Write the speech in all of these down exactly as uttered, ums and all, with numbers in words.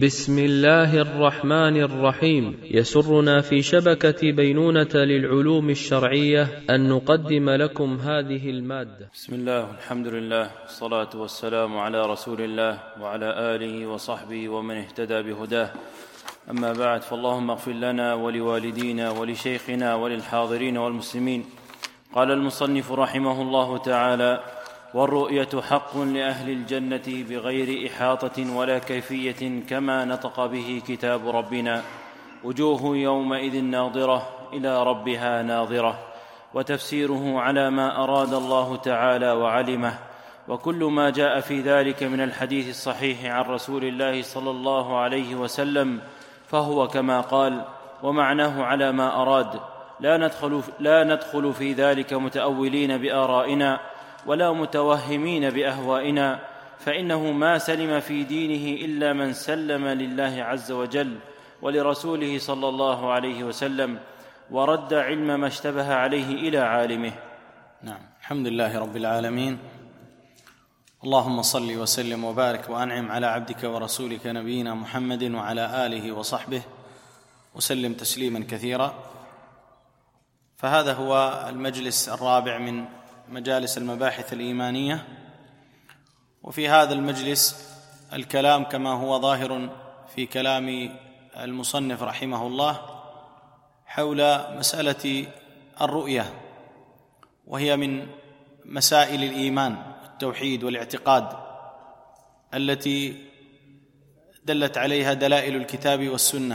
بسم الله الرحمن الرحيم. يسرنا في شبكة بينونة للعلوم الشرعية أن نقدم لكم هذه المادة. بسم الله والحمد لله والصلاة والسلام على رسول الله وعلى آله وصحبه ومن اهتدى بهداه. أما بعد، فاللهم اغفر لنا ولوالدينا ولشيخنا وللحاضرين والمسلمين. قال المصنف رحمه الله تعالى: والرؤية حق لأهل الجنة بغير إحاطة ولا كيفية، كما نطق به كتاب ربنا: وجوه يومئذ ناظرة إلى ربها ناظرة. وتفسيره على ما أراد الله تعالى وعلمه، وكل ما جاء في ذلك من الحديث الصحيح عن رسول الله صلى الله عليه وسلم فهو كما قال، ومعناه على ما أراد. لا ندخل, لا ندخل في ذلك متأولين بآرائنا ولا متوهمين بأهوائنا، فإنه ما سلم في دينه إلا من سلم لله عز وجل ولرسوله صلى الله عليه وسلم، ورد علم ما اشتبه عليه إلى عالمه. نعم، الحمد لله رب العالمين. اللهم صل وسلم وبارك وأنعم على عبدك ورسولك نبينا محمد وعلى آله وصحبه وسلم تسليما كثيرا. فهذا هو المجلس الرابع من مجالس المباحث الإيمانية، وفي هذا المجلس الكلام كما هو ظاهر في كلام المصنف رحمه الله حول مسألة الرؤية، وهي من مسائل الإيمان والتوحيد والاعتقاد التي دلت عليها دلائل الكتاب والسنة.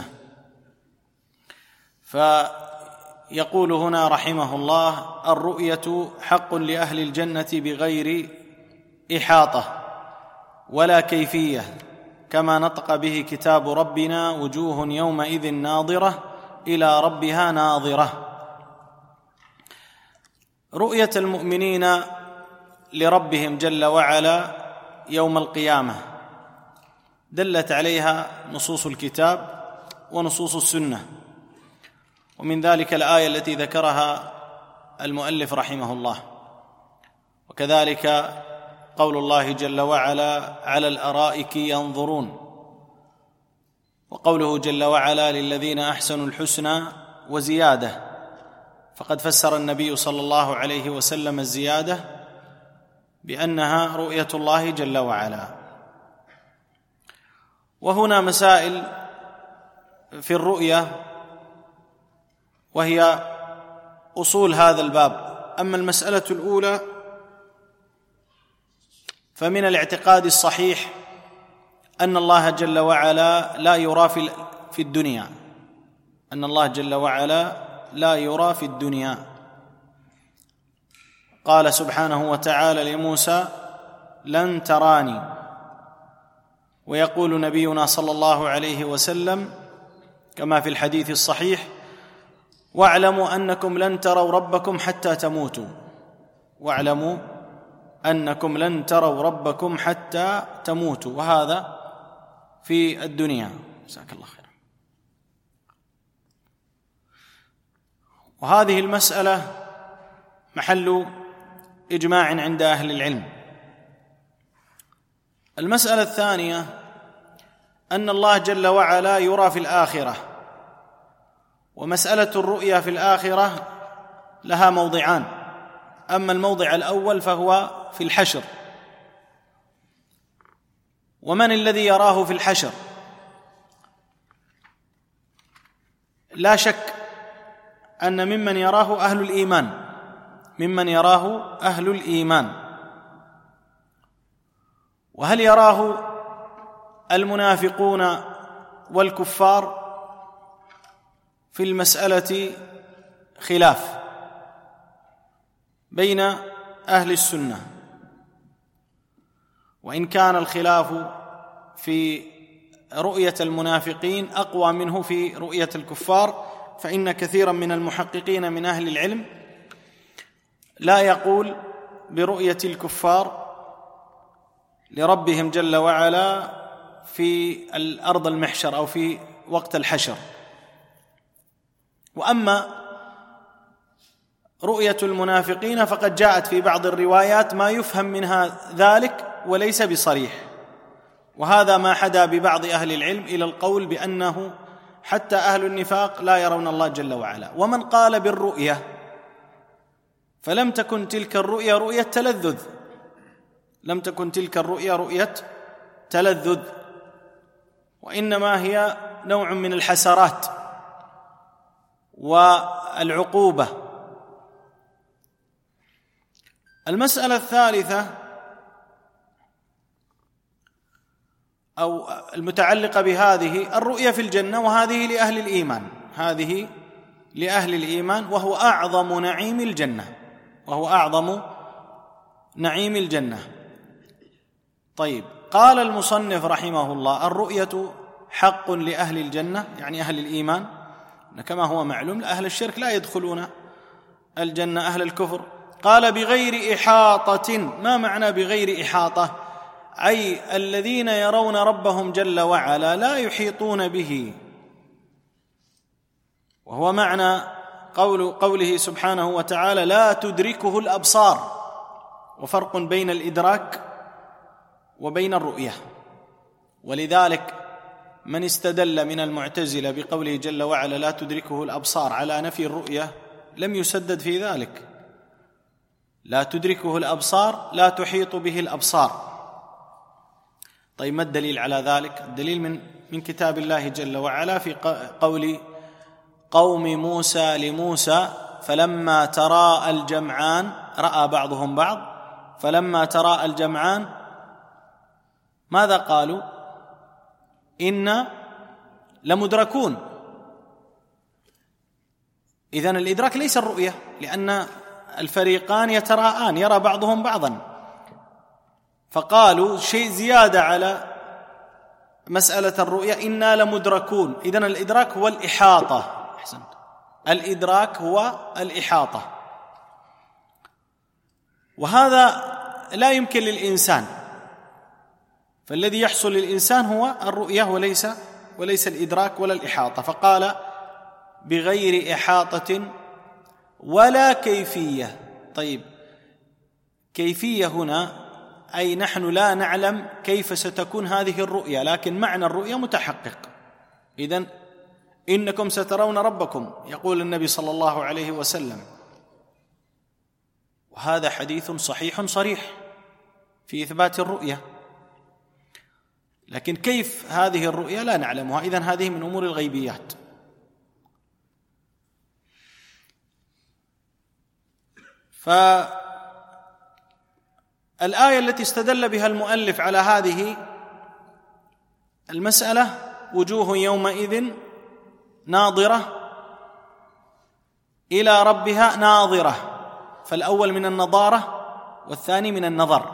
فيقول هنا رحمه الله: الرؤية حق لأهل الجنة بغير إحاطة ولا كيفية، كما نطق به كتاب ربنا: وجوه يومئذ ناظرة إلى ربها ناظرة. رؤية المؤمنين لربهم جل وعلا يوم القيامة دلت عليها نصوص الكتاب ونصوص السنة، ومن ذلك الآية التي ذكرها المؤلف رحمه الله، وكذلك قول الله جل وعلا: على الأرائك ينظرون، وقوله جل وعلا: للذين أحسنوا الحسنى وزيادة. فقد فسر النبي صلى الله عليه وسلم الزيادة بأنها رؤية الله جل وعلا. وهنا مسائل في الرؤية وهي أصول هذا الباب. أما المسألة الأولى فمن الاعتقاد الصحيح أن الله جل وعلا لا يرى في الدنيا، أن الله جل وعلا لا يرى في الدنيا. قال سبحانه وتعالى لموسى: لن تراني. ويقول نبينا صلى الله عليه وسلم كما في الحديث الصحيح: واعلموا أنكم لن تروا ربكم حتى تموتوا. واعلموا أنكم لن تروا ربكم حتى تموتوا، وهذا في الدنيا. جزاك الله خيرا. وهذه المسألة محل إجماع عند أهل العلم. المسألة الثانية أن الله جل وعلا يرى في الآخرة، ومسألة الرؤيا في الآخرة لها موضعان. أما الموضع الأول فهو في الحشر. ومن الذي يراه في الحشر؟ لا شك أن ممن يراه أهل الإيمان، ممن يراه أهل الإيمان. وهل يراه المنافقون والكفار؟ في المسألة خلاف بين أهل السنة، وإن كان الخلاف في رؤية المنافقين أقوى منه في رؤية الكفار، فإن كثيرا من المحققين من أهل العلم لا يقول برؤية الكفار لربهم جل وعلا في الأرض المحشر أو في وقت الحشر. وأما رؤية المنافقين فقد جاءت في بعض الروايات ما يفهم منها ذلك وليس بصريح، وهذا ما حدا ببعض أهل العلم إلى القول بأنه حتى أهل النفاق لا يرون الله جل وعلا. ومن قال بالرؤية فلم تكن تلك الرؤية رؤية تلذذ، لم تكن تلك الرؤية رؤية تلذذ، وإنما هي نوع من الحسرات والعقوبة. المسألة الثالثة أو المتعلقة بهذه الرؤية في الجنة، وهذه لأهل الإيمان، هذه لأهل الإيمان، وهو أعظم نعيم الجنة، وهو أعظم نعيم الجنة. طيب، قال المصنف رحمه الله: الرؤية حق لأهل الجنة، يعني أهل الإيمان، كما هو معلوم أهل الشرك لا يدخلون الجنة، أهل الكفر. قال: بغير إحاطة. ما معنى بغير إحاطة؟ أي الذين يرون ربهم جل وعلا لا يحيطون به، وهو معنى قول قوله سبحانه وتعالى: لا تدركه الأبصار. وفرق بين الإدراك وبين الرؤية. ولذلك من استدل من المعتزلة بقوله جل وعلا لا تدركه الأبصار على نفي الرؤية لم يسدد في ذلك. لا تدركه الأبصار لا تحيط به الأبصار. طيب، ما الدليل على ذلك؟ الدليل من من كتاب الله جل وعلا في قول قوم موسى لموسى: فلما تراءى الجمعان، رأى بعضهم بعض، فلما تراءى الجمعان ماذا قالوا؟ إنا لمدركون. إذن الإدراك ليس الرؤية، لأن الفريقان يتراءان، يرى بعضهم بعضا، فقالوا شيء زيادة على مسألة الرؤية: إنا لمدركون. إذن الإدراك هو الإحاطة. أحسنت، الإدراك هو الإحاطة، وهذا لا يمكن للإنسان، فالذي يحصل للإنسان هو الرؤية وليس وليس الإدراك ولا الإحاطة. فقال: بغير إحاطة ولا كيفية. طيب، كيفية هنا أي نحن لا نعلم كيف ستكون هذه الرؤية، لكن معنى الرؤية متحقق. إذن إنكم سترون ربكم، يقول النبي صلى الله عليه وسلم، وهذا حديث صحيح صريح في إثبات الرؤية، لكن كيف هذه الرؤية لا نعلمها. إذن هذه من أمور الغيبيات. فالآية التي استدل بها المؤلف على هذه المسألة: وجوه يومئذ ناظرة إلى ربها ناظرة، فالأول من النظارة والثاني من النظر.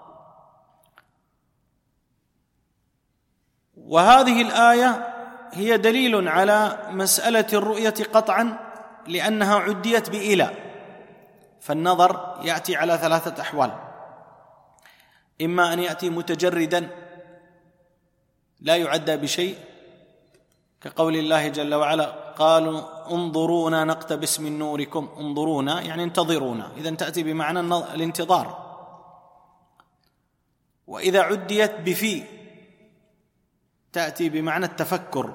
وهذه الآية هي دليل على مسألة الرؤية قطعا، لأنها عديت بإلى. فالنظر يأتي على ثلاثة أحوال: إما أن يأتي متجردا لا يعدى بشيء، كقول الله جل وعلا: قالوا انظرونا نقتبس من نوركم. انظرونا يعني انتظرونا، إذن تأتي بمعنى الانتظار. وإذا عديت بفي تأتي بمعنى التفكر: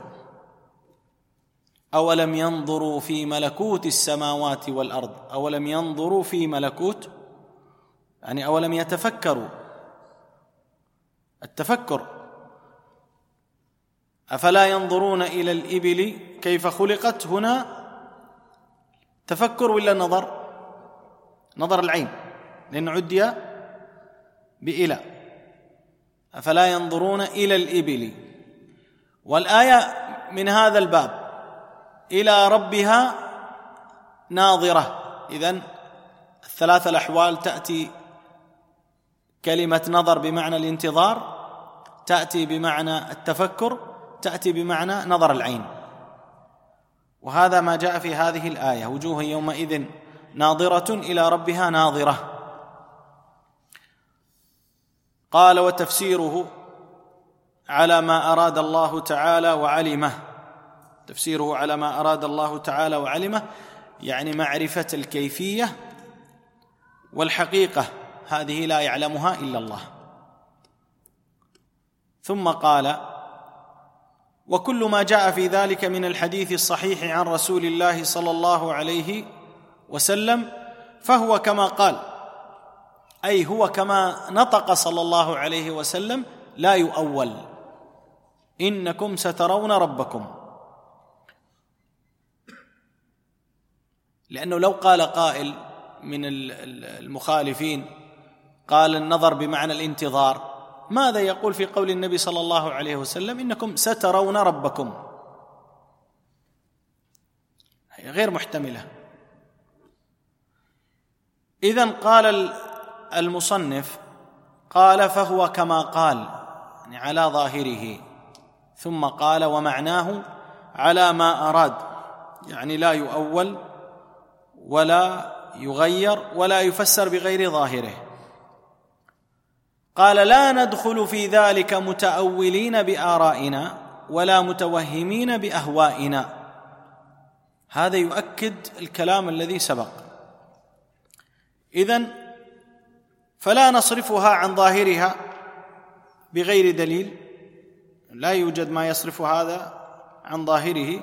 أولم ينظروا في ملكوت السماوات والأرض. أولم ينظروا في ملكوت يعني أولم يتفكروا، التفكر. أفلا ينظرون إلى الإبل كيف خلقت. هنا تفكر ولا نظر؟ نظر العين، لأن عدي بإلى. أفلا ينظرون إلى الإبل. والآية من هذا الباب: إلى ربها ناظرة. إذن الثلاث الأحوال تأتي كلمة نظر بمعنى الانتظار، تأتي بمعنى التفكر، تأتي بمعنى نظر العين. وهذا ما جاء في هذه الآية: وجوه يومئذ ناظرة إلى ربها ناظرة. قال: وتفسيره على ما أراد الله تعالى وعلمه. تفسيره على ما أراد الله تعالى وعلمه يعني معرفة الكيفية والحقيقة، هذه لا يعلمها إلا الله. ثم قال: وكل ما جاء في ذلك من الحديث الصحيح عن رسول الله صلى الله عليه وسلم فهو كما قال، أي هو كما نطق صلى الله عليه وسلم، لا يؤول: إنكم سترون ربكم. لأنه لو قال قائل من المخالفين قال النظر بمعنى الانتظار، ماذا يقول في قول النبي صلى الله عليه وسلم: إنكم سترون ربكم؟ هي غير محتملة. إذن قال المصنف قال فهو كما قال، يعني على ظاهره، ثم قال ومعناه على ما أراد، يعني لا يؤول ولا يغير ولا يفسر بغير ظاهره. قال: لا ندخل في ذلك متأولين بآرائنا ولا متوهمين بأهوائنا. هذا يؤكد الكلام الذي سبق. إذن فلا نصرفها عن ظاهرها بغير دليل، لا يوجد ما يصرف هذا عن ظاهره،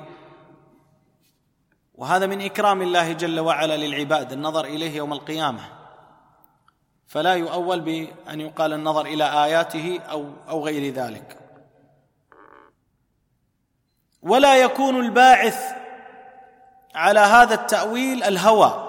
وهذا من إكرام الله جل وعلا للعباد النظر إليه يوم القيامة، فلا يؤول بأن يقال النظر إلى آياته أو أو غير ذلك. ولا يكون الباعث على هذا التأويل الهوى،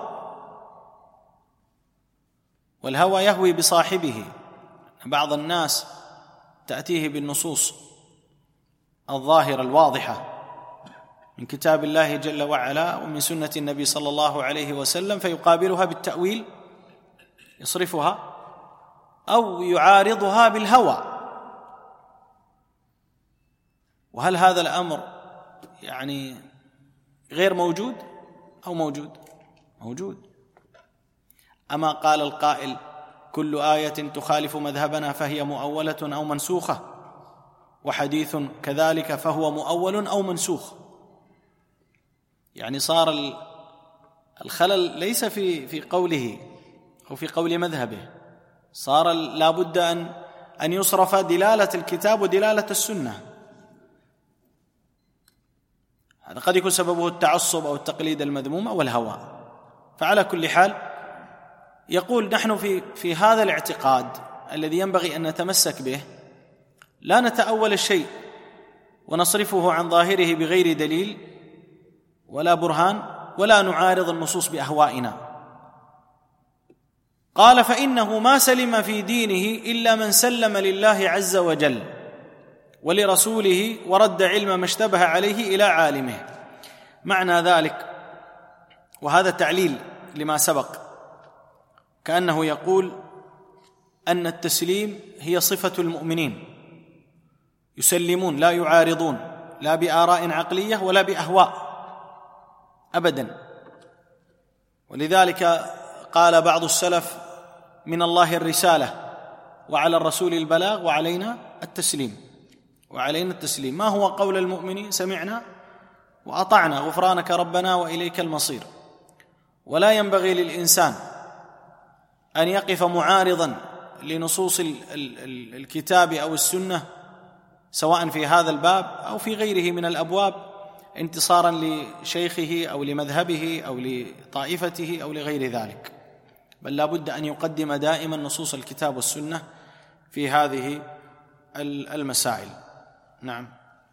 والهوى يهوي بصاحبه. بعض الناس تأتيه بالنصوص الظاهرة الواضحة من كتاب الله جل وعلا ومن سنة النبي صلى الله عليه وسلم، فيقابلها بالتأويل يصرفها أو يعارضها بالهوى. وهل هذا الأمر يعني غير موجود أو موجود؟ موجود. أما قال القائل: كل آية تخالف مذهبنا فهي مؤولة أو منسوخة، وحديث كذلك فهو مؤول أو منسوخ. يعني صار الخلل ليس في في قوله أو في قول مذهبه، صار لا بد أن أن يصرف دلالة الكتاب ودلالة السنة. هذا قد يكون سببه التعصب أو التقليد المذموم أو الهوى. فعلى كل حال يقول: نحن في في هذا الاعتقاد الذي ينبغي أن نتمسك به لا نتأول الشيء ونصرفه عن ظاهره بغير دليل ولا برهان، ولا نعارض النصوص بأهوائنا. قال: فإنه ما سلم في دينه إلا من سلم لله عز وجل ولرسوله ورد علم ما اشتبه عليه إلى عالمه. معنى ذلك، وهذا تعليل لما سبق، كأنه يقول أن التسليم هي صفة المؤمنين، يسلمون لا يعارضون، لا بآراء عقلية ولا بأهواء أبدا. ولذلك قال بعض السلف: من الله الرسالة وعلى الرسول البلاغ وعلينا التسليم. وعلينا التسليم ما هو قول المؤمنين: سمعنا وأطعنا غفرانك ربنا وإليك المصير. ولا ينبغي للإنسان أن يقف معارضا لنصوص الكتاب أو السنة سواء في هذا الباب أو في غيره من الأبواب انتصارا لشيخه أو لمذهبه أو لطائفته أو لغير ذلك، بل لا بد أن يقدم دائما نصوص الكتاب والسنة في هذه المسائل. نعم.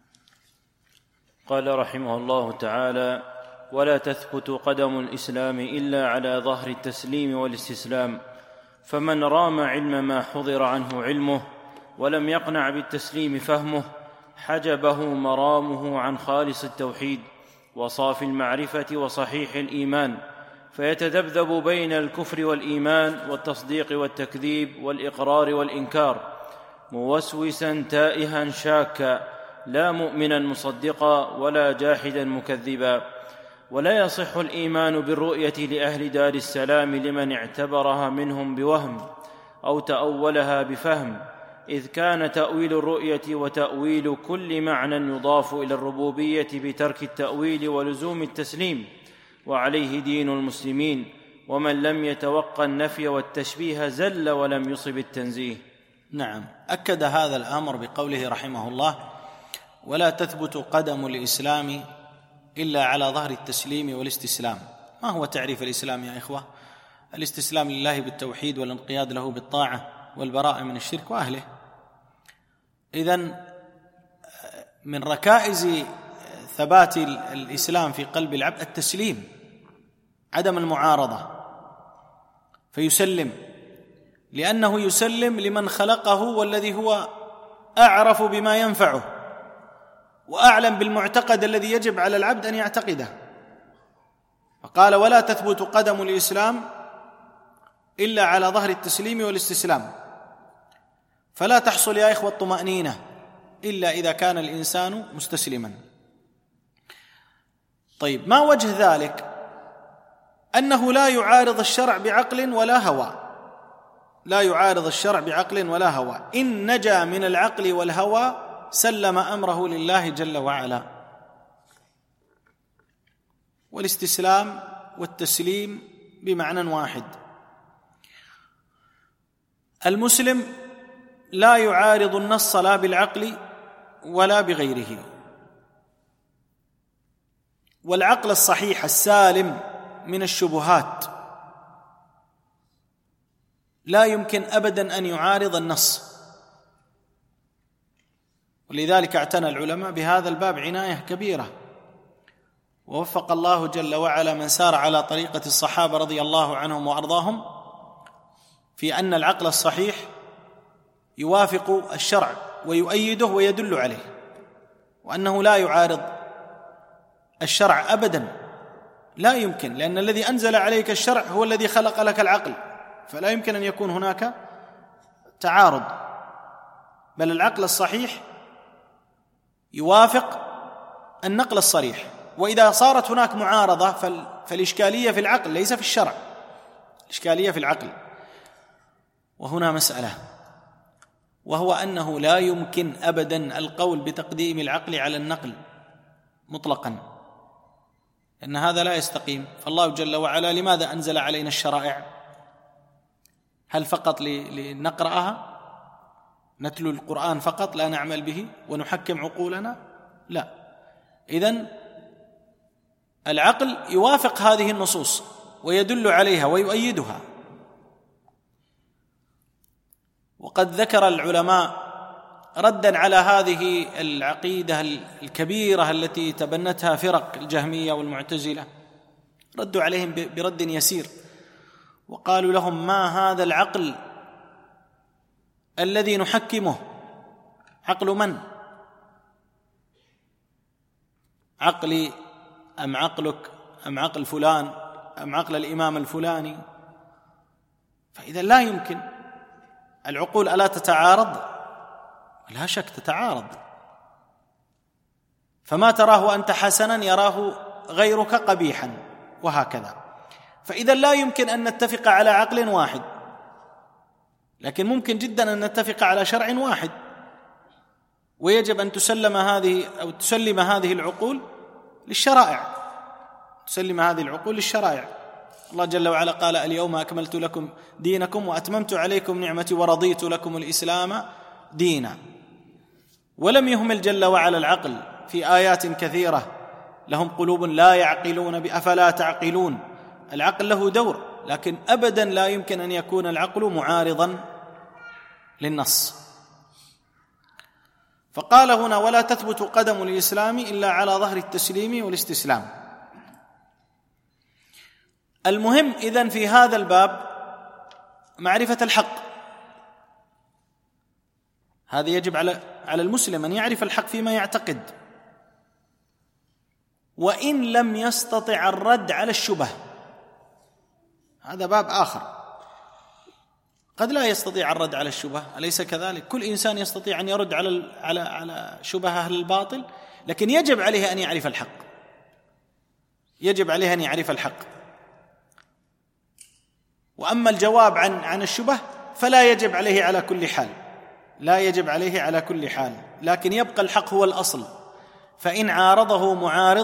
قال رحمه الله تعالى: ولا تثبت قدم الإسلام إلا على ظهر التسليم والاستسلام، فمن رام علم ما حضر عنه علمه ولم يقنع بالتسليم فهمه حجبه مرامه عن خالص التوحيد وصافي المعرفة وصحيح الإيمان، فيتذبذب بين الكفر والإيمان والتصديق والتكذيب والإقرار والإنكار، موسوسا تائها شاكا، لا مؤمنا مصدقا ولا جاحدا مكذبا. ولا يصح الإيمان بالرؤية لأهل دار السلام لمن اعتبرها منهم بوهم أو تأولها بفهم، إذ كان تأويل الرؤية وتأويل كل معنى يضاف إلى الربوبية بترك التأويل ولزوم التسليم، وعليه دين المسلمين. ومن لم يتوقع النفي والتشبيه زل ولم يصب التنزيه. نعم، أكد هذا الأمر بقوله رحمه الله: ولا تثبت قدم الإسلام إلا على ظهر التسليم والاستسلام. ما هو تعريف الإسلام يا إخوة؟ الاستسلام لله بالتوحيد والانقياد له بالطاعة والبراءة من الشرك وأهله. إذن من ركائز ثبات الإسلام في قلب العبد التسليم، عدم المعارضة، فيسلم، لأنه يسلم لمن خلقه والذي هو أعرف بما ينفعه وأعلم بالمعتقد الذي يجب على العبد أن يعتقده. فقال: ولا تثبت قدم الإسلام إلا على ظهر التسليم والاستسلام. فلا تحصل يا إخوة الطمأنينة إلا إذا كان الإنسان مستسلما. طيب، ما وجه ذلك؟ أنه لا يعارض الشرع بعقل ولا هوى، لا يعارض الشرع بعقل ولا هوى. إن نجا من العقل والهوى سلم أمره لله جل وعلا. والاستسلام والتسليم بمعنى واحد. المسلم لا يعارض النص لا بالعقل ولا بغيره، والعقل الصحيح السالم من الشبهات لا يمكن أبدا أن يعارض النص. ولذلك اعتنى العلماء بهذا الباب عناية كبيرة، ووفق الله جل وعلا من سار على طريقة الصحابة رضي الله عنهم وأرضاهم في أن العقل الصحيح يوافق الشرع ويؤيده ويدل عليه، وأنه لا يعارض الشرع أبدا، لا يمكن، لأن الذي أنزل عليك الشرع هو الذي خلق لك العقل، فلا يمكن أن يكون هناك تعارض، بل العقل الصحيح يوافق النقل الصريح. وإذا صارت هناك معارضة فالإشكالية في العقل ليس في الشرع، الإشكالية في العقل. وهنا مسألة، وهو أنه لا يمكن أبدا القول بتقديم العقل على النقل مطلقا، لأن هذا لا يستقيم. فالله جل وعلا لماذا أنزل علينا الشرائع؟ هل فقط لنقرأها، نتلو القرآن فقط لا نعمل به ونحكم عقولنا؟ لا. إذن العقل يوافق هذه النصوص ويدل عليها ويؤيدها. وقد ذكر العلماء ردا على هذه العقيدة الكبيرة التي تبنتها فرق الجهمية والمعتزلة، ردوا عليهم برد يسير وقالوا لهم: ما هذا العقل الذي نحكمه؟ عقل من؟ عقلي أم عقلك أم عقل فلان أم عقل الإمام الفلاني؟ فإذا لا يمكن. العقول ألا تتعارض؟ لا شك تتعارض. فما تراه أنت حسنا يراه غيرك قبيحا، وهكذا. فإذا لا يمكن أن نتفق على عقل واحد، لكن ممكن جدا أن نتفق على شرع واحد، ويجب أن تسلم هذه أو تسلم هذه العقول للشرائع، تسلم هذه العقول للشرائع. الله جل وعلا قال: اليوم أكملت لكم دينكم وأتممت عليكم نعمتي ورضيت لكم الإسلام دينا. ولم يهمل جل وعلا العقل في آيات كثيرة: لهم قلوب لا يعقلون بها أفلا تعقلون. العقل له دور، لكن أبدا لا يمكن أن يكون العقل معارضا للنص. فقال هنا: ولا تثبت قدم الإسلام إلا على ظهر التسليم والاستسلام. المهم إذن في هذا الباب معرفة الحق. هذا يجب على على المسلم أن يعرف الحق فيما يعتقد، وإن لم يستطع الرد على الشبه. هذا باب آخر، قد لا يستطيع الرد على الشبه، أليس كذلك؟ كل إنسان يستطيع أن يرد على على على شبه أهل الباطل، لكن يجب عليه أن يعرف الحق، يجب عليه أن يعرف الحق. وأما الجواب عن عن الشبه فلا يجب عليه على كل حال، لا يجب عليه على كل حال، لكن يبقى الحق هو الأصل. فإن عارضه معارض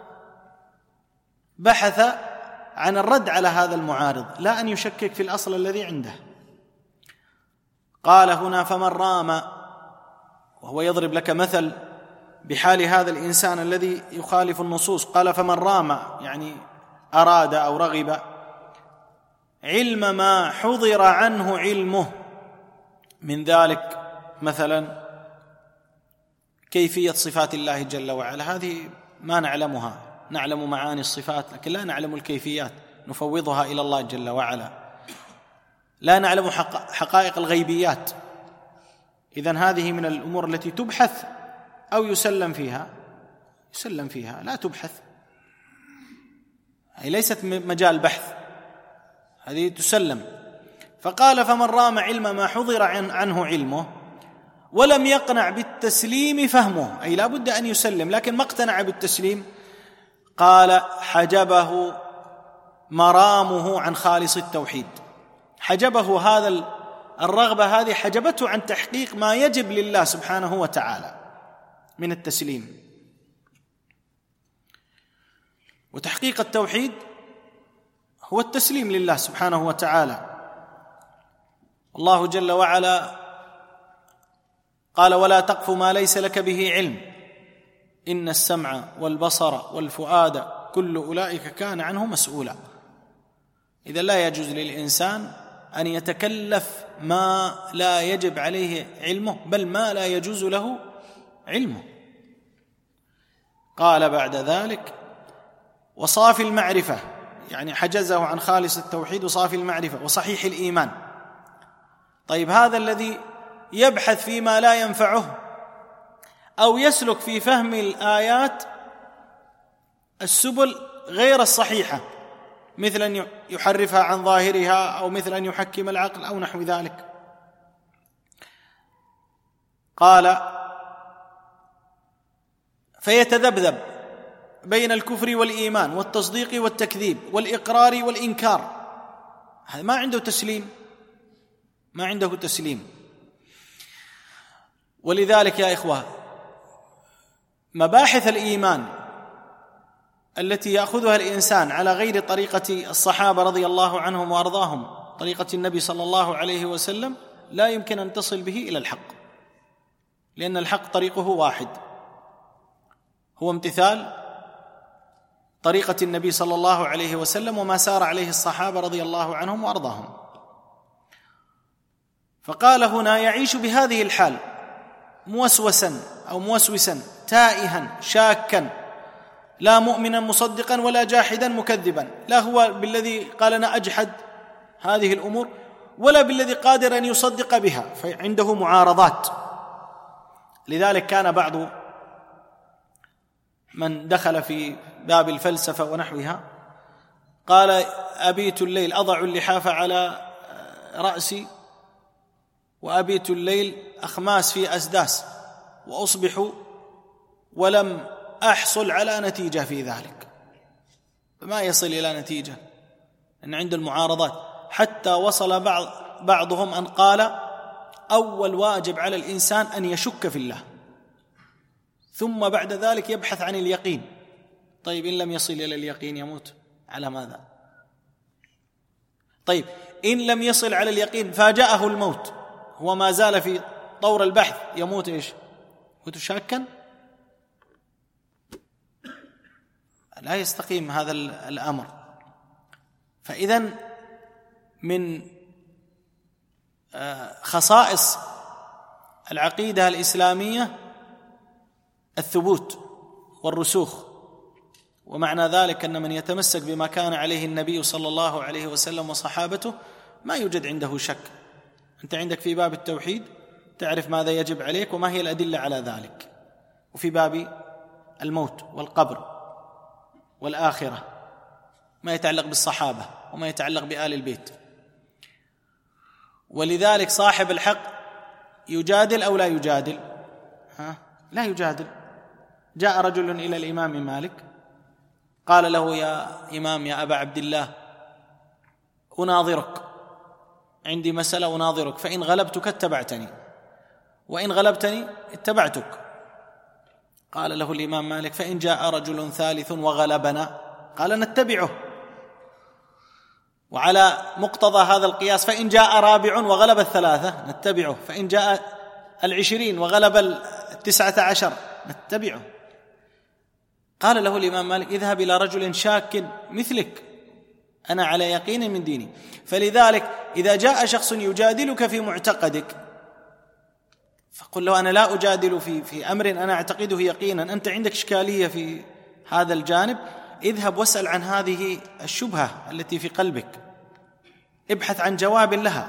بحث عن الرد على هذا المعارض، لا أن يشكك في الأصل الذي عنده. قال هنا فمن رام، وهو يضرب لك مثل بحال هذا الإنسان الذي يخالف النصوص. قال فمن رام يعني أراد أو رغب علم ما حضر عنه علمه، من ذلك مثلا كيفية صفات الله جل وعلا، هذه ما نعلمها، نعلم معاني الصفات لكن لا نعلم الكيفيات، نفوضها إلى الله جل وعلا. لا نعلم حقائق الغيبيات، إذن هذه من الأمور التي تبحث أو يسلم فيها، يسلم فيها لا تبحث، هي ليست مجال بحث، هذه تسلم. فقال فمن رام علم ما حضر عنه علمه ولم يقنع بالتسليم فهمه، أي لا بد أن يسلم لكن ما اقتنع بالتسليم، قال حجبه مرامه عن خالص التوحيد. حجبه هذا الرغبة هذه حجبته عن تحقيق ما يجب لله سبحانه وتعالى من التسليم. وتحقيق التوحيد هو التسليم لله سبحانه وتعالى. الله جل وعلا قال ولا تقف ما ليس لك به علم إن السمع والبصر والفؤاد كل أولئك كان عنه مسؤولا. إذا لا يجوز للإنسان أن يتكلف ما لا يجب عليه علمه، بل ما لا يجوز له علمه. قال بعد ذلك وصافي المعرفة، يعني حجزه عن خالص التوحيد وصافي المعرفة وصحيح الإيمان. طيب هذا الذي يبحث فيما لا ينفعه أو يسلك في فهم الآيات السبل غير الصحيحة، مثل أن يحرفها عن ظاهرها أو مثل أن يحكم العقل أو نحو ذلك. قال فيتذبذب بين الكفر والإيمان والتصديق والتكذيب والإقرار والإنكار، هذا ما عنده تسليم، ما عنده تسليم. ولذلك يا إخوة مباحث الإيمان التي يأخذها الإنسان على غير طريقة الصحابة رضي الله عنهم وأرضاهم، طريقة النبي صلى الله عليه وسلم، لا يمكن أن تصل به إلى الحق، لأن الحق طريقه واحد، هو امتثال طريقة النبي صلى الله عليه وسلم وما سار عليه الصحابة رضي الله عنهم وأرضاهم. فقال هنا يعيش بهذه الحال موسوسا أو موسوسا تائها شاكا، لا مؤمنا مصدقا ولا جاحدا مكذبا، لا هو بالذي قال أنا أجحد هذه الأمور ولا بالذي قادر أن يصدق بها، فعنده معارضات. لذلك كان بعض من دخل في باب الفلسفة ونحوها قال أبيت الليل أضع اللحاف على رأسي وأبيت الليل أخماس في أسداس وأصبح ولم أحصل على نتيجة في ذلك، ما يصل إلى نتيجة أن عند المعارضات، حتى وصل بعض بعضهم أن قال أول واجب على الإنسان أن يشك في الله، ثم بعد ذلك يبحث عن اليقين. طيب إن لم يصل إلى اليقين يموت على ماذا؟ طيب إن لم يصل على اليقين فاجأه الموت، هو ما زال في طور البحث، يموت إيش؟ يموت شاكا؟ لا يستقيم هذا الأمر. فإذن من خصائص العقيدة الإسلامية الثبوت والرسوخ، ومعنى ذلك أن من يتمسك بما كان عليه النبي صلى الله عليه وسلم وصحابته ما يوجد عنده شك. أنت عندك في باب التوحيد تعرف ماذا يجب عليك وما هي الأدلة على ذلك، وفي باب الموت والقبر والآخرة ما يتعلق بالصحابة وما يتعلق بآل البيت. ولذلك صاحب الحق يجادل أو لا يجادل؟ ها؟ لا يجادل. جاء رجل إلى الإمام مالك قال له يا إمام يا أبا عبد الله أناظرك، عندي مسألة أناظرك، فإن غلبتك اتبعتني وإن غلبتني اتبعتك. قال له الإمام مالك فإن جاء رجل ثالث وغلبنا؟ قال نتبعه. وعلى مقتضى هذا القياس فإن جاء رابع وغلب الثلاثة نتبعه، فإن جاء العشرين وغلب التسعة عشر نتبعه. قال له الإمام مالك: اذهب إلى رجل شاك مثلك، أنا على يقين من ديني. فلذلك إذا جاء شخص يجادلك في معتقدك فقل له: أنا لا أجادل في في أمر أنا أعتقده يقينا، أنت عندك إشكالية في هذا الجانب، اذهب واسأل عن هذه الشبهة التي في قلبك، ابحث عن جواب لها.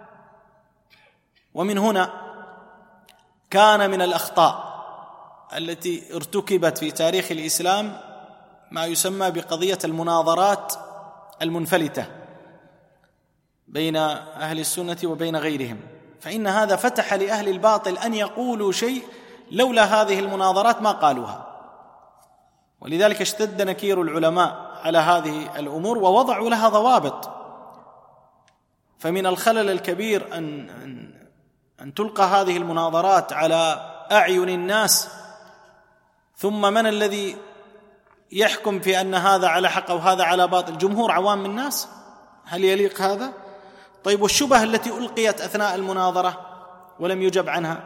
ومن هنا كان من الأخطاء التي ارتكبت في تاريخ الإسلام ما يسمى بقضية المناظرات المنفلتة بين أهل السنة وبين غيرهم، فإن هذا فتح لأهل الباطل أن يقولوا شيء لولا هذه المناظرات ما قالوها. ولذلك اشتد نكير العلماء على هذه الأمور ووضعوا لها ضوابط. فمن الخلل الكبير أن, أن, أن تلقى هذه المناظرات على أعين الناس، ثم من الذي يحكم في أن هذا على حق أو هذا على باطل؟ جمهور عوام الناس. هل يليق هذا؟ طيب، والشبه التي ألقيت أثناء المناظرة ولم يجب عنها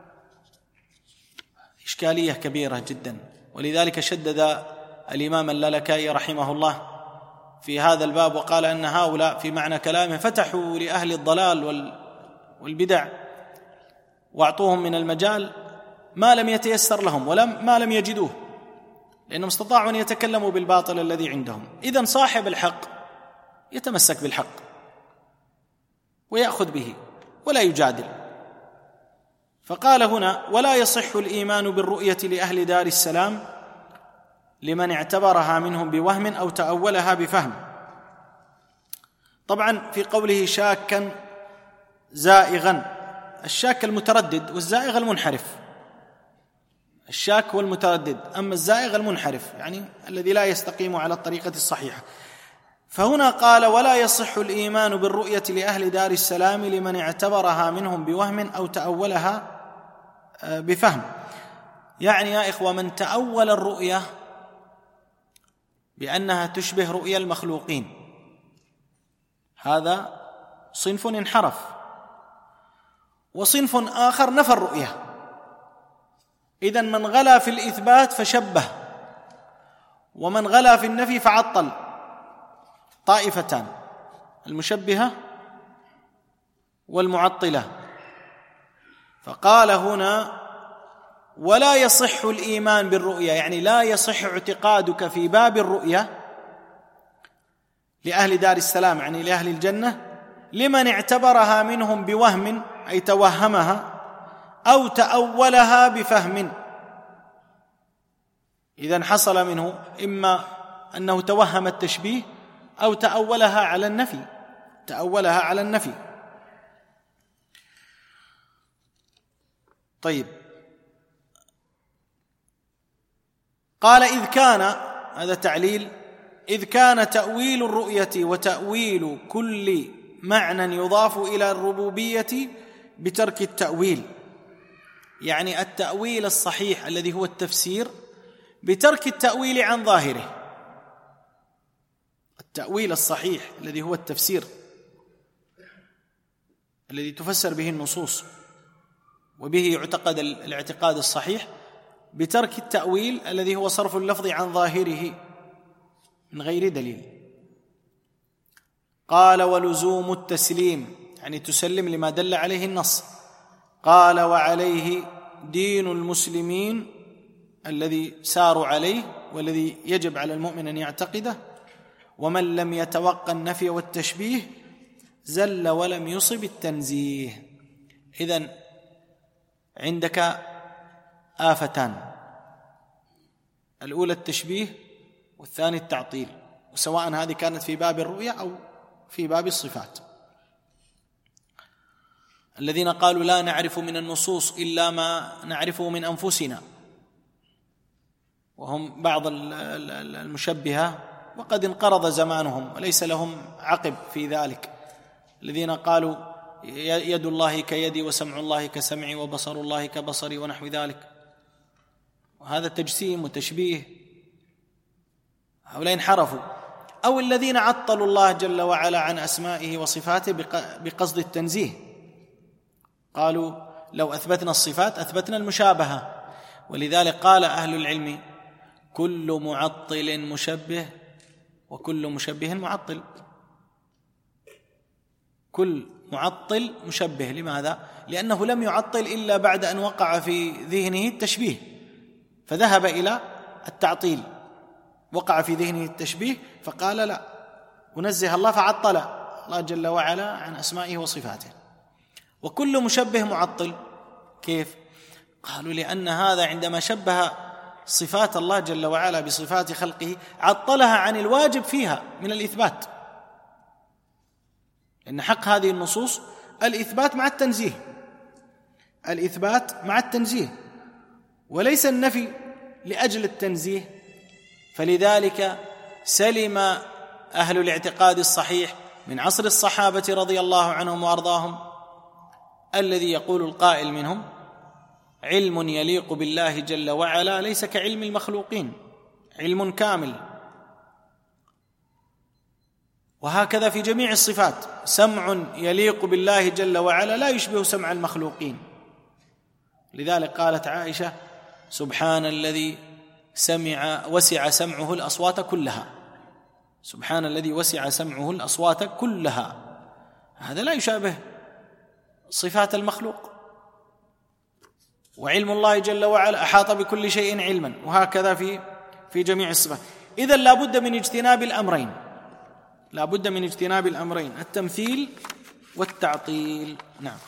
إشكالية كبيرة جدا. ولذلك شدد الإمام اللالكائي رحمه الله في هذا الباب وقال أن هؤلاء في معنى كلامه فتحوا لأهل الضلال والبدع واعطوهم من المجال ما لم يتيسر لهم ولم ما لم يجدوه، لأنهم استطاعوا أن يتكلموا بالباطل الذي عندهم. إذن صاحب الحق يتمسك بالحق ويأخذ به ولا يجادل. فقال هنا: ولا يصح الإيمان بالرؤية لأهل دار السلام لمن اعتبرها منهم بوهم أو تأولها بفهم. طبعا في قوله شاكا زائغا، الشاك المتردد والزائغ المنحرف. الشاك هو المتردد، أما الزائغ المنحرف يعني الذي لا يستقيم على الطريقة الصحيحة. فهنا قال: ولا يصح الإيمان بالرؤية لأهل دار السلام لمن اعتبرها منهم بوهم أو تأولها بفهم. يعني يا إخوة، من تأول الرؤية بأنها تشبه رؤيا المخلوقين هذا صنف انحرف، وصنف آخر نفى الرؤية. إذن من غلا في الإثبات فشبه، ومن غلا في النفي فعطل. طائفتان: المشبهة والمعطلة. فقال هنا: ولا يصح الإيمان بالرؤية، يعني لا يصح اعتقادك في باب الرؤية لأهل دار السلام يعني لأهل الجنة لمن اعتبرها منهم بوهم أي توهمها أو تأولها بفهم. إذن حصل منه إما أنه توهم التشبيه أو تأولها على النفي تأولها على النفي طيب، قال: إذ كان، هذا تعليل، إذ كان تأويل الرؤية وتأويل كل معنى يضاف إلى الربوبية بترك التأويل، يعني التأويل الصحيح الذي هو التفسير بترك التأويل عن ظاهره. التأويل الصحيح الذي هو التفسير الذي تفسر به النصوص وبه يعتقد الاعتقاد الصحيح، بترك التأويل الذي هو صرف اللفظ عن ظاهره من غير دليل. قال: ولزوم التسليم يعني تسلم لما دل عليه النص. قال: وعليه دين المسلمين الذي ساروا عليه والذي يجب على المؤمن أن يعتقده، ومن لم يتوقع النفي والتشبيه زل ولم يصب التنزيه. إذن عندك آفتان: الأولى التشبيه والثاني التعطيل، وسواء هذه كانت في باب الرؤية أو في باب الصفات. الذين قالوا لا نعرف من النصوص إلا ما نعرفه من أنفسنا، وهم بعض المشبهة وقد انقرض زمانهم وليس لهم عقب في ذلك، الذين قالوا يد الله كيدي وسمع الله كسمعي وبصر الله كبصري ونحو ذلك، وهذا تجسيم وتشبيه. هؤلاء انحرفوا. أو الذين عطلوا الله جل وعلا عن أسمائه وصفاته بقصد التنزيه، قالوا لو أثبتنا الصفات أثبتنا المشابهة. ولذلك قال أهل العلم كل معطل مشبه وكل مشبه معطل. كل معطل مشبه. لماذا؟ لأنه لم يعطل إلا بعد أن وقع في ذهنه التشبيه فذهب إلى التعطيل، وقع في ذهنه التشبيه فقال لا ونزه الله فعطل الله جل وعلا عن أسمائه وصفاته. وكل مشبه معطل. كيف؟ قالوا لأن هذا عندما شبه صفات الله جل وعلا بصفات خلقه عطلها عن الواجب فيها من الإثبات، لأن حق هذه النصوص الإثبات مع التنزيه، الإثبات مع التنزيه وليس النفي لأجل التنزيه. فلذلك سلم أهل الاعتقاد الصحيح من عصر الصحابة رضي الله عنهم وأرضاهم الذي يقول القائل منهم علم يليق بالله جل وعلا ليس كعلم المخلوقين، علم كامل. وهكذا في جميع الصفات، سمع يليق بالله جل وعلا لا يشبه سمع المخلوقين. لذلك قالت عائشة سبحان الذي سمع وسع سمعه الأصوات كلها، سبحان الذي وسع سمعه الأصوات كلها. هذا لا يشابه صفات المخلوق. وعلم الله جل وعلا أحاط بكل شيء علما، وهكذا في في جميع الصفات. إذن لا بد من اجتناب الأمرين، لا بد من اجتناب الأمرين، التمثيل والتعطيل. نعم.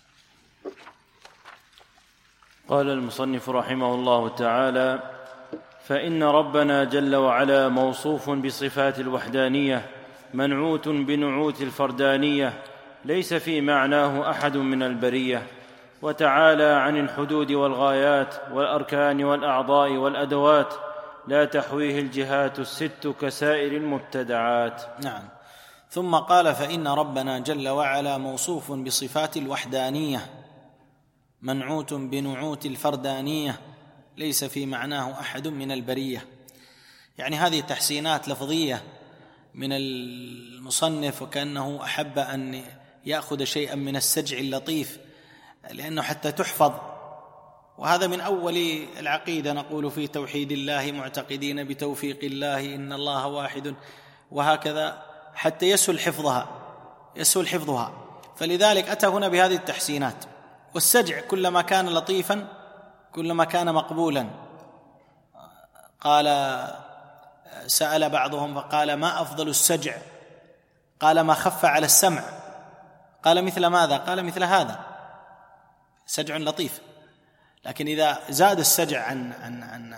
قال المصنف رحمه الله تعالى: فإن ربنا جل وعلا موصوف بصفات الوحدانية منعوت بنعوت الفردانية ليس في معناه أحد من البرية، وتعالى عن الحدود والغايات والأركان والأعضاء والأدوات لا تحويه الجهات الست كسائر المبتدعات. نعم. ثم قال: فإن ربنا جل وعلا موصوف بصفات الوحدانية منعوت بنعوت الفردانية ليس في معناه أحد من البرية. يعني هذه تحسينات لفظية من المصنف، وكأنه أحب أن يأخذ شيئا من السجع اللطيف لأنه حتى تحفظ. وهذا من أول العقيدة، نقول في توحيد الله معتقدين بتوفيق الله إن الله واحد، وهكذا حتى يسهل حفظها يسهل حفظها فلذلك أتى هنا بهذه التحسينات. والسجع كلما كان لطيفا كلما كان مقبولا. قال سأل بعضهم فقال: ما أفضل السجع؟ قال: ما خف على السمع. قال: مثل ماذا؟ قال: مثل هذا، سجع لطيف. لكن إذا زاد السجع عن عن عن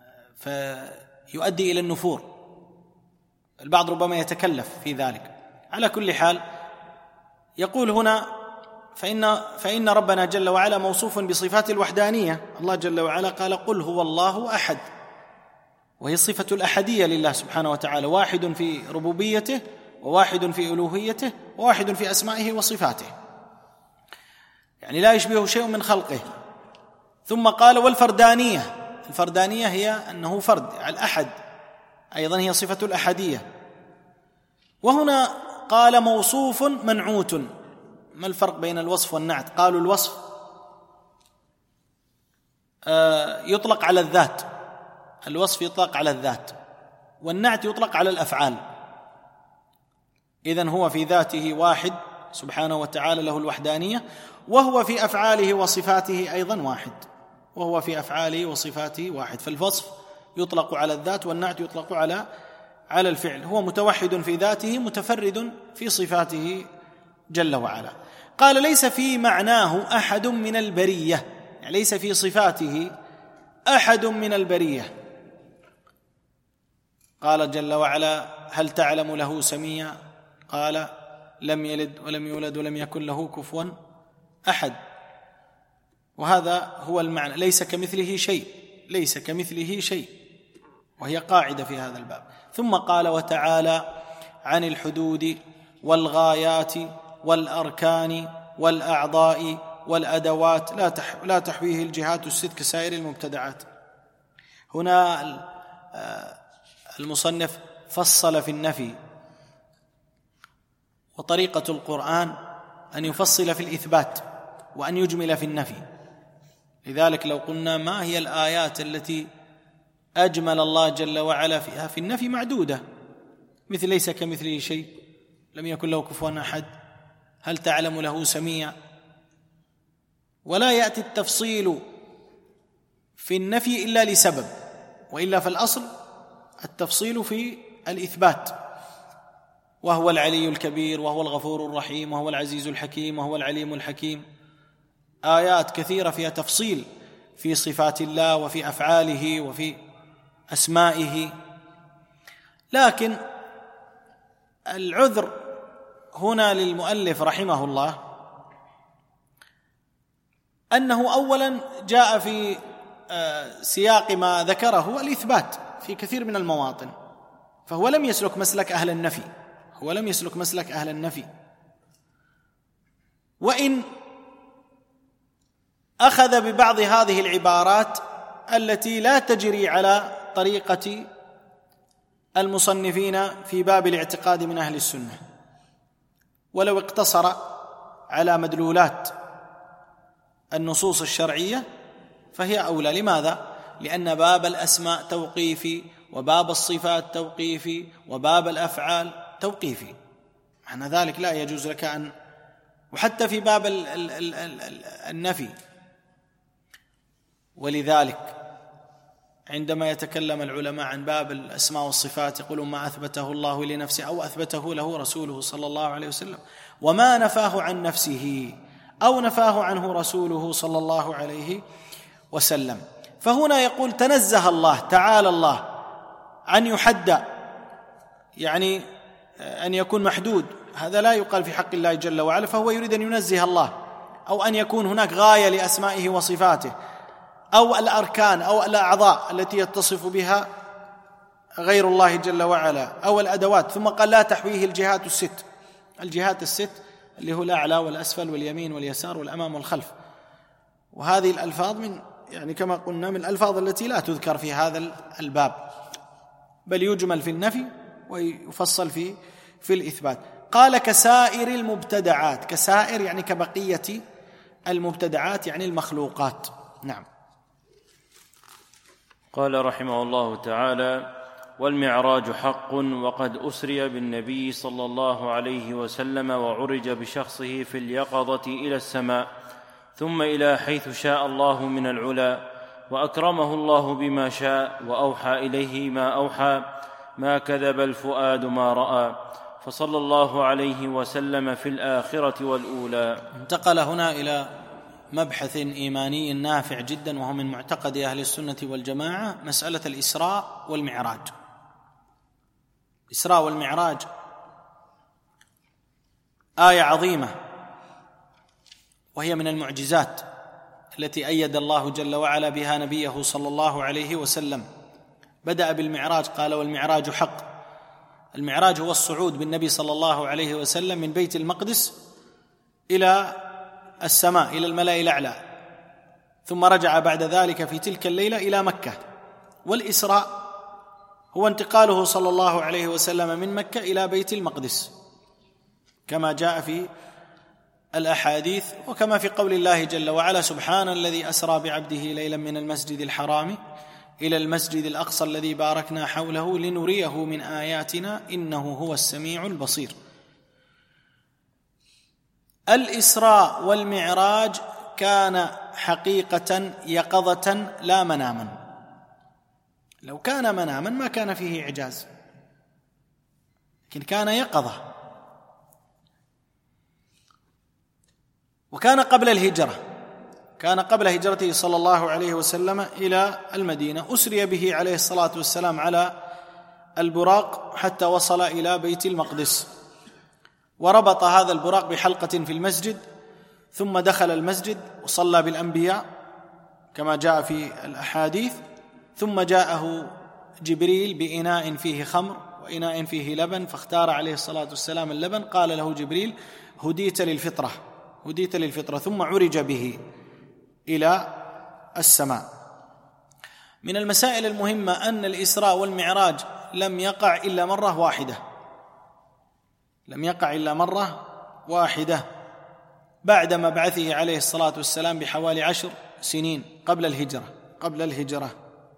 فيؤدي إلى النفور، البعض ربما يتكلف في ذلك. على كل حال يقول هنا: فإن فإن ربنا جل وعلا موصوف بصفات الوحدانية. الله جل وعلا قال: قل هو الله أحد، وهي صفة الأحدية لله سبحانه وتعالى، واحد في ربوبيته وواحد في ألوهيته وواحد في أسمائه وصفاته، يعني لا يشبهه شيء من خلقه. ثم قال: والفردانية. الفردانية هي أنه فرد، الأحد أيضا هي صفة الأحدية. وهنا قال: موصوف منعوت. ما الفرق بين الوصف والنعت؟ قالوا الوصف يطلق على الذات، الوصف يطلق على الذات، والنعت يطلق على الأفعال. إذن هو في ذاته واحد سبحانه وتعالى له الوحدانية، وهو في أفعاله وصفاته أيضا واحد، وهو في أفعاله وصفاته واحد. فالوصف يطلق على الذات والنعت يطلق على على الفعل. هو متوحد في ذاته متفرد في صفاته جل وعلا. قال: ليس في معناه أحد من البرية، يعني ليس في صفاته أحد من البرية. قال جل وعلا: هل تعلم له سميا؟ قال: لم يلد ولم يولد ولم يكن له كفوا أحد. وهذا هو المعنى، ليس كمثله شيء، ليس كمثله شيء، وهي قاعدة في هذا الباب. ثم قال: وتعالى عن الحدود والغايات والأركان والأعضاء والأدوات لا لا تحويه الجهات الست كسائر المبتدعات. هنا المصنف فصل في النفي، وطريقة القرآن أن يفصل في الإثبات وأن يجمل في النفي. لذلك لو قلنا ما هي الآيات التي أجمل الله جل وعلا فيها في النفي معدودة، مثل ليس كمثله شيء، لم يكن له كفوا أحد، هل تعلم له سميع. ولا يأتي التفصيل في النفي إلا لسبب، وإلا فالأصل التفصيل في الإثبات، وهو العلي الكبير، وهو الغفور الرحيم، وهو العزيز الحكيم، وهو العليم الحكيم. آيات كثيرة فيها تفصيل في صفات الله وفي أفعاله وفي أسمائه. لكن العذر هنا للمؤلف رحمه الله أنه أولا جاء في سياق ما ذكره الإثبات في كثير من المواطن، فهو لم يسلك مسلك أهل النفي، هو لم يسلك مسلك أهل النفي، وإن أخذ ببعض هذه العبارات التي لا تجري على طريقة المصنفين في باب الاعتقاد من أهل السنة، ولو اقتصر على مدلولات النصوص الشرعية فهي أولى. لماذا؟ لأن باب الأسماء توقيفي، وباب الصفات توقيفي، وباب الأفعال توقيفي، معنى ذلك لا يجوز لك أن، وحتى في باب ال ال ال ال النفي. ولذلك عندما يتكلم العلماء عن باب الأسماء والصفات يقولون ما أثبته الله لنفسه أو أثبته له رسوله صلى الله عليه وسلم، وما نفاه عن نفسه أو نفاه عنه رسوله صلى الله عليه وسلم. فهنا يقول تنزه الله تعالى الله أن يحد، يعني أن يكون محدود، هذا لا يقال في حق الله جل وعلا، فهو يريد أن ينزه الله، أو أن يكون هناك غاية لأسمائه وصفاته، أو الأركان أو الأعضاء التي يتصف بها غير الله جل وعلا، أو الأدوات. ثم قال لا تحويه الجهات الست، الجهات الست اللي هو الأعلى والأسفل واليمين واليسار والأمام والخلف، وهذه الألفاظ من يعني كما قلنا من الألفاظ التي لا تذكر في هذا الباب، بل يجمل في النفي ويفصل في في الإثبات. قال كسائر المبتدعات، كسائر يعني كبقية المبتدعات يعني المخلوقات. نعم. قال رحمه الله تعالى: والمعراج حق، وقد أسري بالنبي صلى الله عليه وسلم وعرج بشخصه في اليقظة إلى السماء، ثم إلى حيث شاء الله من العلا، وأكرمه الله بما شاء، وأوحى إليه ما أوحى، ما كذب الفؤاد ما رأى، فصلى الله عليه وسلم في الآخرة والأولى. انتقل هنا إلى مبحث إيماني نافع جدا، وهو من معتقد أهل السنة والجماعة، مسألة الإسراء والمعراج. الإسراء والمعراج آية عظيمة، وهي من المعجزات التي أيد الله جل وعلا بها نبيه صلى الله عليه وسلم. بدأ بالمعراج، قال والمعراج حق. المعراج هو الصعود بالنبي صلى الله عليه وسلم من بيت المقدس إلى السماء، إلى الملأ الأعلى، ثم رجع بعد ذلك في تلك الليلة إلى مكة. والإسراء هو انتقاله صلى الله عليه وسلم من مكة إلى بيت المقدس كما جاء في الأحاديث، وكما في قول الله جل وعلا: سبحان الذي أسرى بعبده ليلا من المسجد الحرام إلى المسجد الأقصى الذي باركنا حوله لنريه من آياتنا إنه هو السميع البصير. الإسراء والمعراج كان حقيقة يقظة لا مناما. لو كان مناما ما كان فيه إعجاز، لكن كان يقظة. وكان قبل الهجرة، كان قبل هجرته صلى الله عليه وسلم إلى المدينة. أسري به عليه الصلاة والسلام على البراق حتى وصل إلى بيت المقدس، وربط هذا البراق بحلقة في المسجد، ثم دخل المسجد وصلى بالأنبياء كما جاء في الأحاديث. ثم جاءه جبريل بإناء فيه خمر وإناء فيه لبن، فاختار عليه الصلاة والسلام اللبن. قال له جبريل: هديت للفطرة، هديت للفطرة. ثم عرج به إلى السماء. من المسائل المهمة أن الإسراء والمعراج لم يقع إلا مرة واحدة لم يقع إلا مرة واحدة بعد مبعثه عليه الصلاة والسلام بحوالي عشر سنين قبل الهجرة قبل الهجرة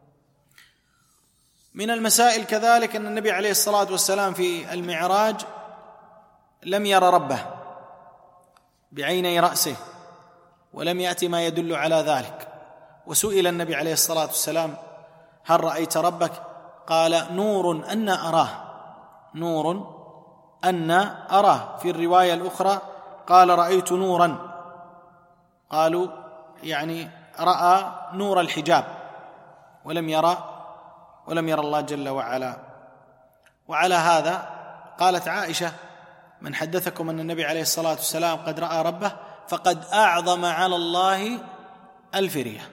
من المسائل كذلك أن النبي عليه الصلاة والسلام في المعراج لم ير ربه بعيني رأسه، ولم يأتي ما يدل على ذلك. وسئل النبي عليه الصلاة والسلام: هل رأيت ربك؟ قال: نور أن أراه نور أن أراه. في الرواية الأخرى قال: رأيت نورا، قالوا يعني رأى نور الحجاب ولم يرى ولم يرى الله جل وعلا. وعلى هذا قالت عائشة: من حدثكم أن النبي عليه الصلاة والسلام قد رأى ربه فقد أعظم على الله الفرية.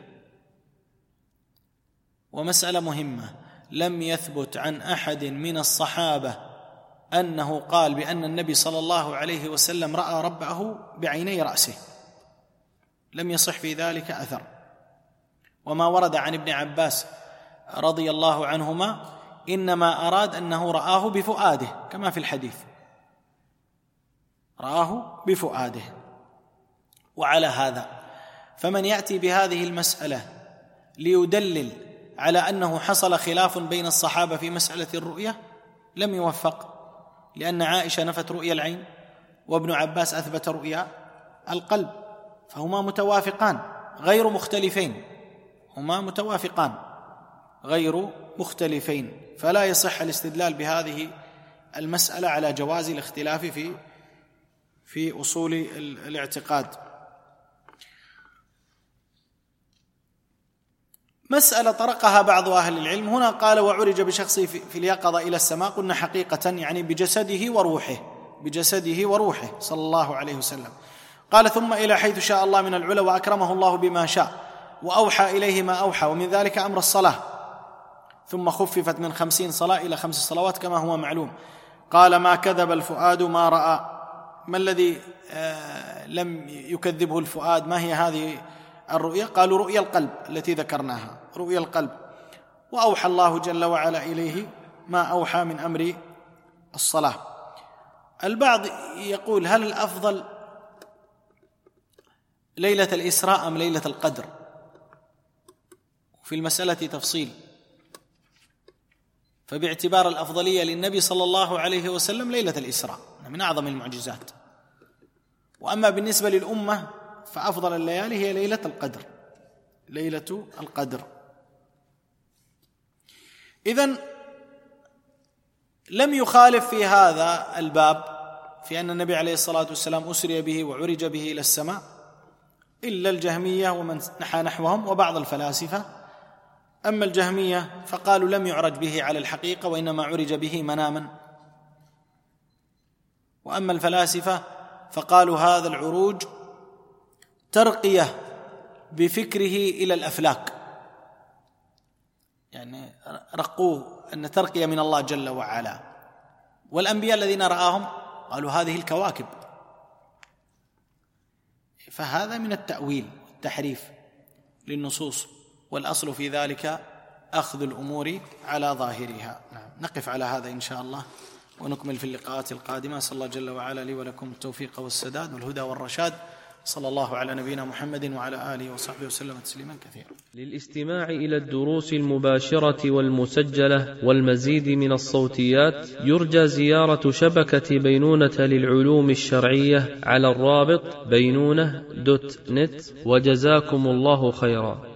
ومسألة مهمة: لم يثبت عن أحد من الصحابة أنه قال بأن النبي صلى الله عليه وسلم رأى ربه بعيني رأسه، لم يصح في ذلك أثر. وما ورد عن ابن عباس رضي الله عنهما إنما أراد أنه رآه بفؤاده كما في الحديث، رآه بفؤاده. وعلى هذا فمن يأتي بهذه المسألة ليدلل على أنه حصل خلاف بين الصحابة في مسألة الرؤية لم يوفق، لأن عائشة نفت رؤيا العين وابن عباس أثبت رؤيا القلب، فهما متوافقان غير مختلفين هما متوافقان غير مختلفين فلا يصح الاستدلال بهذه المسألة على جواز الاختلاف في في أصول الاعتقاد. مسألة طرقها بعض أهل العلم هنا، قال: وعرج بشخصه في اليقظة إلى السماء. قلنا حقيقة يعني بجسده وروحه بجسده وروحه صلى الله عليه وسلم. قال: ثم إلى حيث شاء الله من العلا وأكرمه الله بما شاء وأوحى إليه ما أوحى، ومن ذلك أمر الصلاة، ثم خففت من خمسين صلاة إلى خمس صلوات كما هو معلوم. قال: ما كذب الفؤاد ما رأى. ما الذي آه لم يكذبه الفؤاد؟ ما هي هذه الرؤيا؟ قالوا: رؤيا القلب التي ذكرناها، رؤيا القلب. وأوحى الله جل وعلا إليه ما أوحى من أمر الصلاة. البعض يقول: هل الأفضل ليلة الإسراء أم ليلة القدر؟ في المسألة تفصيل، فباعتبار الأفضلية للنبي صلى الله عليه وسلم ليلة الإسراء من أعظم المعجزات، وأما بالنسبة للأمة فأفضل الليالي هي ليلة القدر ليلة القدر. إذن لم يخالف في هذا الباب في أن النبي عليه الصلاة والسلام أسري به وعرج به إلى السماء إلا الجهمية ومن نحى نحوهم وبعض الفلاسفة. أما الجهمية فقالوا لم يعرج به على الحقيقة وإنما عرج به مناما، وأما الفلاسفة فقالوا هذا العروج ترقية بفكره إلى الأفلاك، يعني رقوه أن ترقية من الله جل وعلا. والأنبياء الذين رآهم قالوا هذه الكواكب، فهذا من التأويل والتحريف للنصوص، والأصل في ذلك أخذ الأمور على ظاهرها. نعم، نقف على هذا إن شاء الله ونكمل في اللقاءات القادمة. صلى الله جل وعلا لي ولكم التوفيق والسداد والهدى والرشاد. صلى الله على نبينا محمد وعلى آله وصحبه وسلم تسليما كثيرا. للاستماع إلى الدروس المباشرة والمسجلة والمزيد من الصوتيات يرجى زيارة شبكة بينونة للعلوم الشرعية على الرابط بينونة دوت نت. وجزاكم الله خيرا.